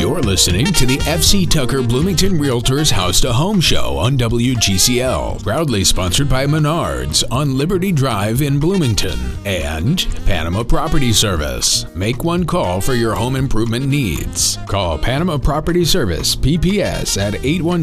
You're listening to the FC Tucker Bloomington Realtors House to Home Show on WGCL, proudly sponsored by Menards on Liberty Drive in Bloomington and Panama Property Service. Make one call for your home improvement needs. Call Panama Property Service, PPS, at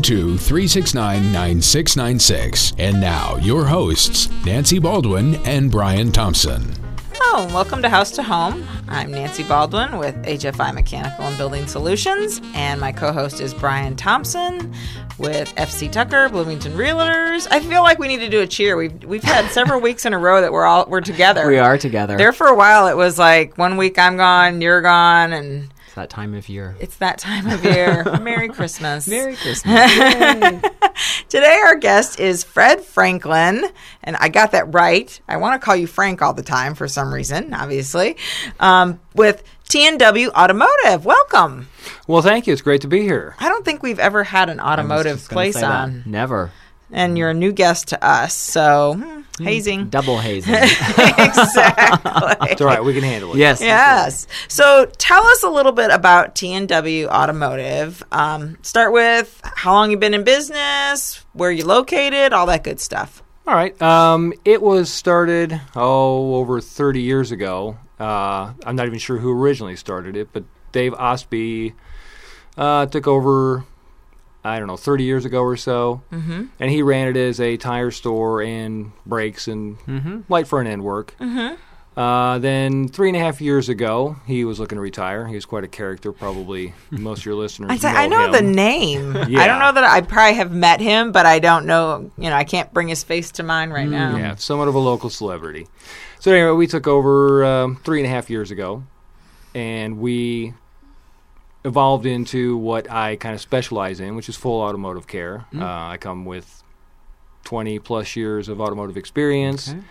812-369-9696. And now, your hosts, Nancy Baldwin and Brian Thompson. Hello, and welcome to House to Home. I'm Nancy Baldwin with HFI Mechanical and Building Solutions, and my co-host is Brian Thompson with FC Tucker, Bloomington Realtors. I feel like we need to do a cheer. We've had several weeks in a row that we're together. We are together. There for a while, it was like 1 week I'm gone, you're gone, and it's that time of year. It's that time of year. Merry Christmas. Merry Christmas. Yay. Today our guest is Fred Franklin, and I got that right. I want to call you Frank all the time for some reason, obviously, with T&W Automotive. Welcome. Well, thank you. It's great to be here. I don't think we've ever had an automotive place on. Never. And you're a new guest to us, so hazing. Double hazing. Exactly. It's all right. We can handle it. Yes. Yes. So tell us a little bit about T&W Automotive. Start with how long you've been in business, where you're located, all that good stuff. All right. It was started, over 30 years ago. I'm not even sure who originally started it, but Dave Ostby took over, 30 years ago or so. Mm-hmm. And he ran it as a tire store and brakes and light front end work. Mm-hmm. Then 3.5 years ago, he was looking to retire. He was quite a character. Probably most of your listeners I know him. the name. Yeah. I don't know that I probably have met him, but I don't know. I can't bring his face to mind right now. Yeah, somewhat of a local celebrity. So anyway, we took over 3.5 years ago, and we evolved into what I kind of specialize in, which is full automotive care. I come with 20-plus years of automotive experience. Okay.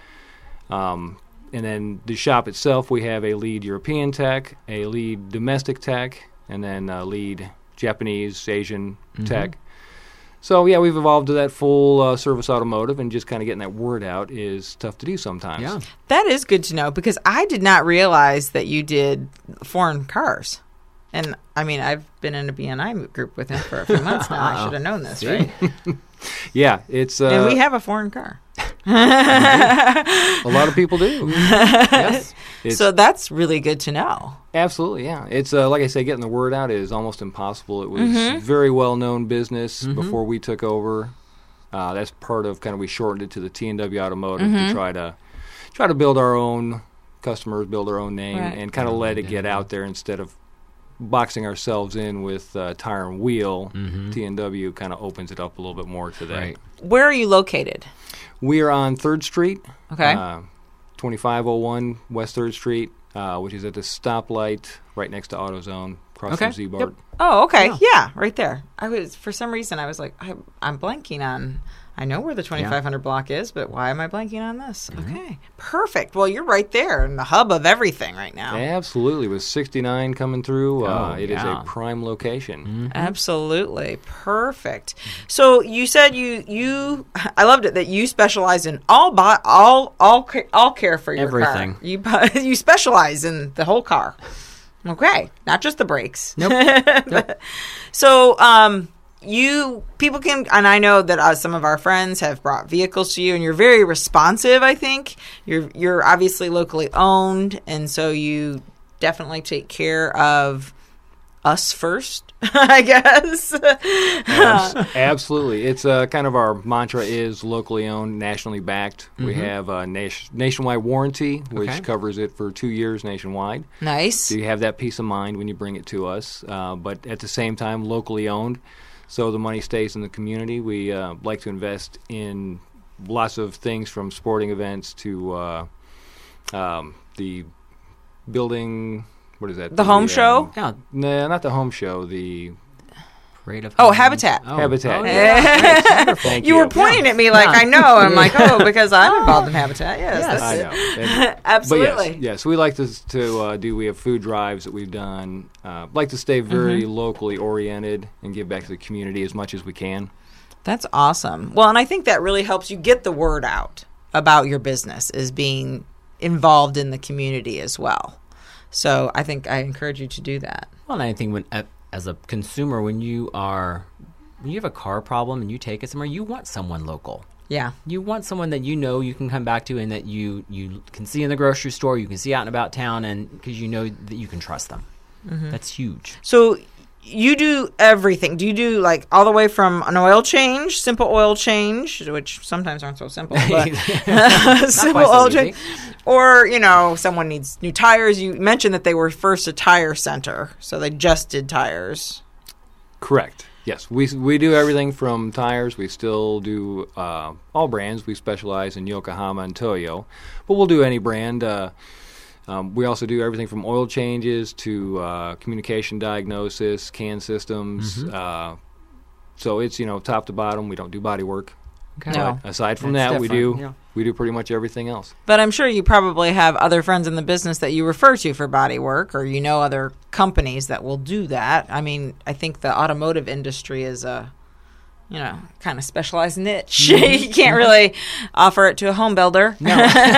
And then the shop itself, we have a lead European tech, a lead domestic tech, and then a lead Japanese, Asian tech. So, yeah, we've evolved to that full service automotive, and just kind of getting that word out is tough to do sometimes. Yeah. That is good to know, because I did not realize that you did foreign cars. And, I've been in a BNI group with him for a few months now. I should have known this, right? Yeah, it's... and we have a foreign car. A lot of people do. Yes. So that's really good to know. Absolutely, yeah. It's like I say, getting the word out is almost impossible. It was very well-known business before we took over. That's part of we shortened it to the T&W Automotive to try to build our own customers, build our own name, and kind of let it get out there instead of boxing ourselves in with tire and wheel. T&W kind of opens it up a little bit more to that. Right. Where are you located? We are on 3rd Street. Okay. 2501 West 3rd Street, which is at the stoplight right next to AutoZone, across from Z-Bart. Yep. Oh, okay. Yeah, right there. For some reason, I was like, I'm blanking on, I know where the 2500 block is, but why am I blanking on this? Okay. Perfect. Well, you're right there in the hub of everything right now. Absolutely. With 69 coming through, it is yeah. a prime location. Absolutely. Perfect. So you said you I loved it that you specialize in all care for your Everything. car. You specialize in the whole car. Okay. Not just the brakes. Nope. So, people can, and I know that some of our friends have brought vehicles to you, and you're very responsive. I think you're obviously locally owned, and so you definitely take care of us first, I guess. Absolutely. It's kind of our mantra is locally owned, nationally backed. We have a nationwide warranty, which covers it for 2 years nationwide. Nice. So you have that peace of mind when you bring it to us, but at the same time, locally owned. So the money stays in the community. We like to invest in lots of things, from sporting events to the building. What is that? The home show? Yeah. No, not the home show. The Parade of Habitat. Habitat. Oh, yeah. Right. Thank You were pointing at me like I know. I'm like, because I'm involved in Habitat. Yes, Yes. that's I it. know. And, Absolutely. But yes, we like to do. We have food drives that we've done. Like to stay very locally oriented and give back to the community as much as we can. That's awesome. Well, and I think that really helps you get the word out about your business, is being involved in the community as well. So I think I encourage you to do that. Well, and I think when as a consumer, when you have a car problem and you take it somewhere, you want someone local. Yeah. You want someone that you know you can come back to and that you can see in the grocery store, you can see out and about town, and because you know that you can trust them. That's huge. So you do everything. Do you do like all the way from an oil change, simple oil change, which sometimes aren't so simple, but simple quite so oil easy. change, or someone needs new tires? You mentioned that they were first a tire center, so they just did tires. Correct. Yes, we do everything from tires. We still do all brands. We specialize in Yokohama and Toyo, but we'll do any brand. We also do everything from oil changes to communication diagnosis, CAN systems. So it's top to bottom. We don't do body work. Okay. No. But aside from That's that, we different, do yeah. we do pretty much everything else. But I'm sure you probably have other friends in the business that you refer to for body work, or other companies that will do that. I mean, I think the automotive industry is a kind of specialized niche. You can't really offer it to a home builder. No.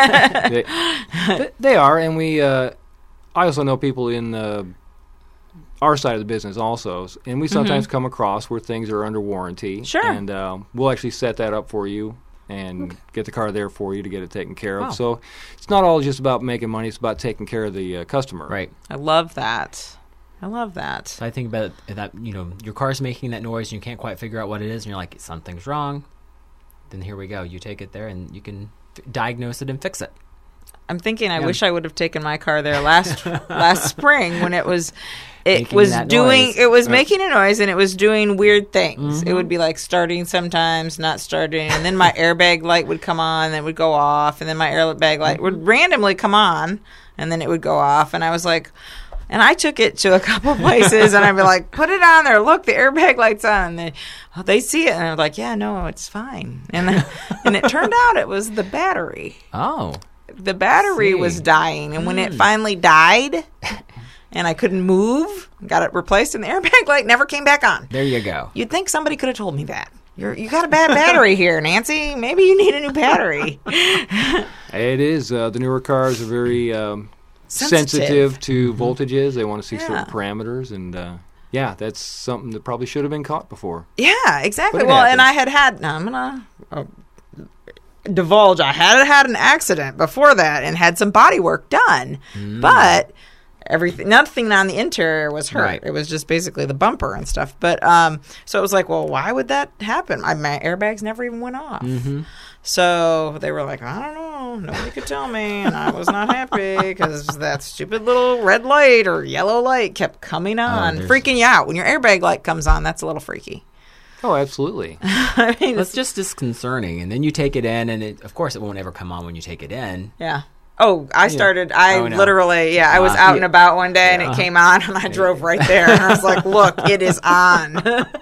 They are, and we. I also know people in our side of the business also, and we sometimes come across where things are under warranty. Sure. And we'll actually set that up for you and get the car there for you to get it taken care of. Wow. So it's not all just about making money; it's about taking care of the customer. Right. I love that. I love that. So I think about that, your car's making that noise and you can't quite figure out what it is, and you're like, something's wrong. Then here we go. You take it there and you can diagnose it and fix it. I'm thinking I wish I would have taken my car there last spring when it was Making that noise. making a noise and it was doing weird things. It would be like starting sometimes, not starting, and then my airbag light would come on and it would go off, and then my airbag light would randomly come on and then it would go off, and I was like, and I took it to a couple places, and I'd be like, put it on there. Look, the airbag light's on. And they see it, and I'm like, yeah, no, it's fine. And it turned out it was the battery. Oh. The battery See. was dying, and when it finally died, and I couldn't move, got it replaced, and the airbag light never came back on. There you go. You'd think somebody could have told me that. You got a bad battery here, Nancy. Maybe you need a new battery. It is. The newer cars are very sensitive to voltages. They want to see certain parameters, and that's something that probably should have been caught before. Yeah, exactly. But it Well, and happens. I had now I'm gonna divulge. I had an accident before that and had some body work done, but nothing on the interior was hurt. Right. It was just basically the bumper and stuff. But so it was like, well, why would that happen? My airbags never even went off. So they were like, I don't know. Nobody could tell me. And I was not happy because that stupid little red light or yellow light kept coming on, freaking you out. When your airbag light comes on, that's a little freaky. Oh, absolutely. I mean, It's just disconcerting. And then you take it in, and of course it won't ever come on when you take it in. yeah. Oh, I started, I Oh, no. literally, I was out and about one day and it came on and I drove right there and I was like, look, it is on.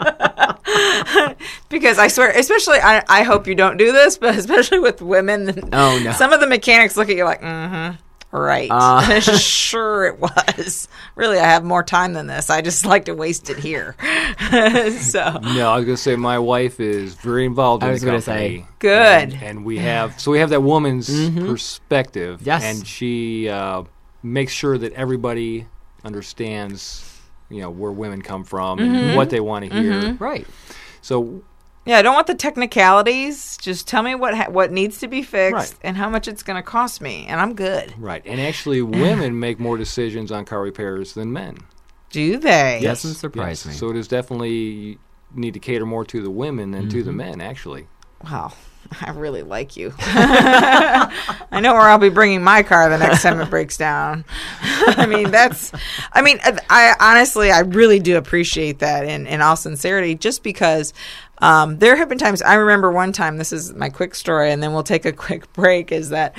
Because I swear, especially, I hope you don't do this, but especially with women, Oh, no. some of the mechanics look at you like, right. Sure it was. Really, I have more time than this. I just like to waste it here. So. No, I was going to say my wife is very involved in I was the gonna company. say. Good. And we have that woman's perspective. Yes. And she makes sure that everybody understands, where women come from and what they want to hear. Right. So Yeah, I don't want the technicalities. Just tell me what needs to be fixed Right. and how much it's going to cost me, and I'm good. right, and actually, women make more decisions on car repairs than men. Do they? Doesn't surprise me. So it is definitely you need to cater more to the women than to the men. Actually, Wow, I really like you. I know where I'll be bringing my car the next time it breaks down. I honestly, I really do appreciate that in all sincerity, just because there have been times, I remember one time, this is my quick story, and then we'll take a quick break, is that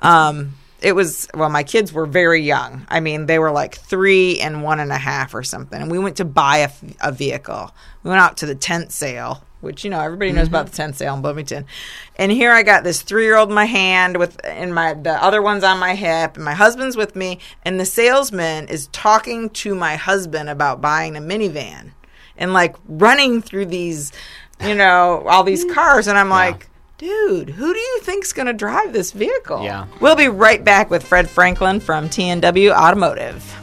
my kids were very young. I mean, they were like 3 and 1.5 or something, and we went to buy a vehicle. We went out to the tent sale, which, everybody knows about the tent sale in Bloomington. And here I got this 3-year-old in my hand the other one's on my hip, and my husband's with me, and the salesman is talking to my husband about buying a minivan and like running through these, all these cars. And I'm like, dude, who do you think's going to drive this vehicle? Yeah. We'll be right back with Fred Franklin from TNW Automotive.